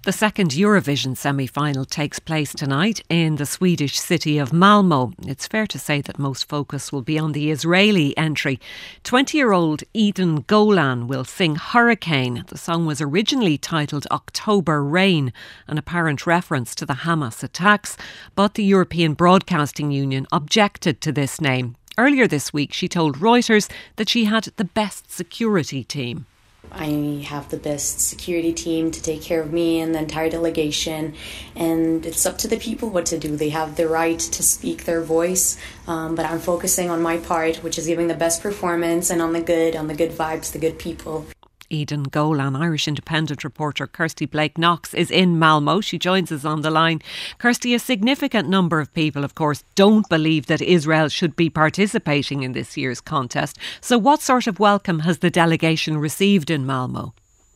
The second Eurovision semi-final takes place tonight in the Swedish city of Malmö. It's fair to say that most focus will be on the Israeli entry. 20-year-old Eden Golan will sing Hurricane. The song was originally titled October Rain, an apparent reference to the Hamas attacks, but the European Broadcasting Union objected to this name. Earlier this week, she told Reuters that she had the best security team. I have the best security team to take care of me and the entire delegation, and it's up to the people what to do. They have the right to speak their voice, but I'm focusing on my part, which is giving the best performance and on the good vibes, the good people. Eden Golan. Irish Independent reporter Kirsty Blake-Knox is in Malmö. She joins us on the line. Kirsty, a significant number of people, of course, don't believe that Israel should be participating in this year's contest. So what sort of welcome has the delegation received in Malmö?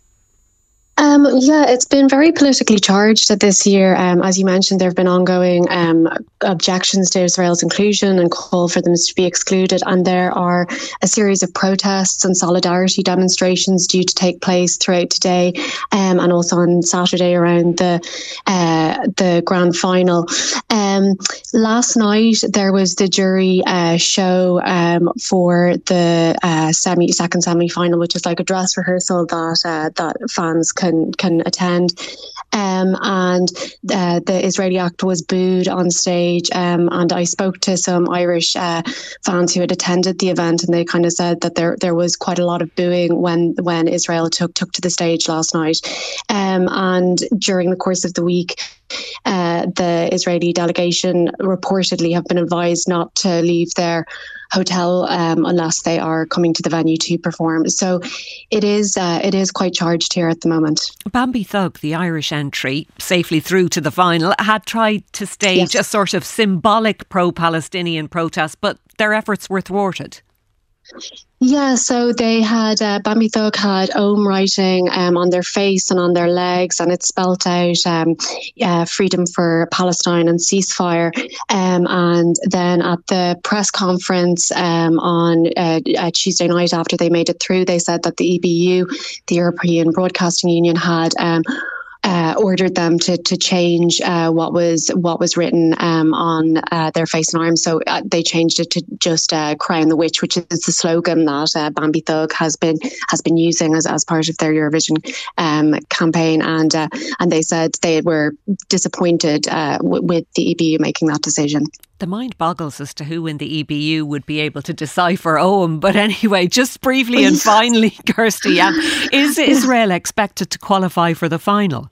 It's been very politically charged this year. As you mentioned, there have been ongoing objections to Israel's inclusion and call for them to be excluded. And there are a series of protests and solidarity demonstrations due to take place throughout today and also on Saturday around the grand final. Last night, there was the jury show for the second semi-final, which is like a dress rehearsal that fans can attend, and the Israeli actor was booed on stage, and I spoke to some Irish fans who had attended the event, and they kind of said that there was quite a lot of booing when Israel took to the stage last night, and during the course of the week, the Israeli delegation reportedly have been advised not to leave their hotel unless they are coming to the venue to perform. So it is quite charged here at the moment. Bambi Thug, the Irish entry, safely through to the final, had tried to stage a sort of symbolic pro-Palestinian protest, but their efforts were thwarted. Yeah, so they had, Bambi Thug had Ohm writing on their face and on their legs, and it spelt out freedom for Palestine and ceasefire. And then at the press conference on Tuesday night after they made it through, they said that the EBU, the European Broadcasting Union, had ordered them to change what was written on their face and arms. So they changed it to just "Crown the Witch," which is the slogan that Bambi Thug has been using as part of their Eurovision campaign. And they said they were disappointed with the EBU making that decision. The mind boggles as to who in the EBU would be able to decipher Ohm. But anyway, just briefly and finally, Kirsty, is Israel expected to qualify for the final?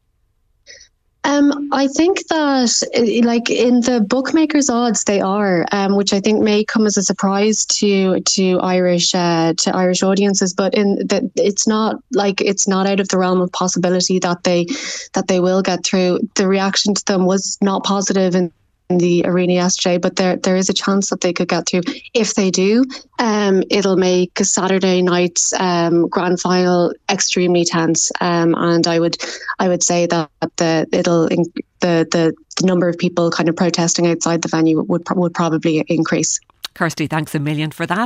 I think that, like in the bookmakers' odds, they are, which I think may come as a surprise to Irish audiences. But it's not out of the realm of possibility that they will get through. The reaction to them was not positive in the arena yesterday, but there is a chance that they could get through. If they do, it'll make Saturday night's grand final extremely tense, and I would say that the number of people kind of protesting outside the venue would probably increase. Kirsty, thanks a million for that.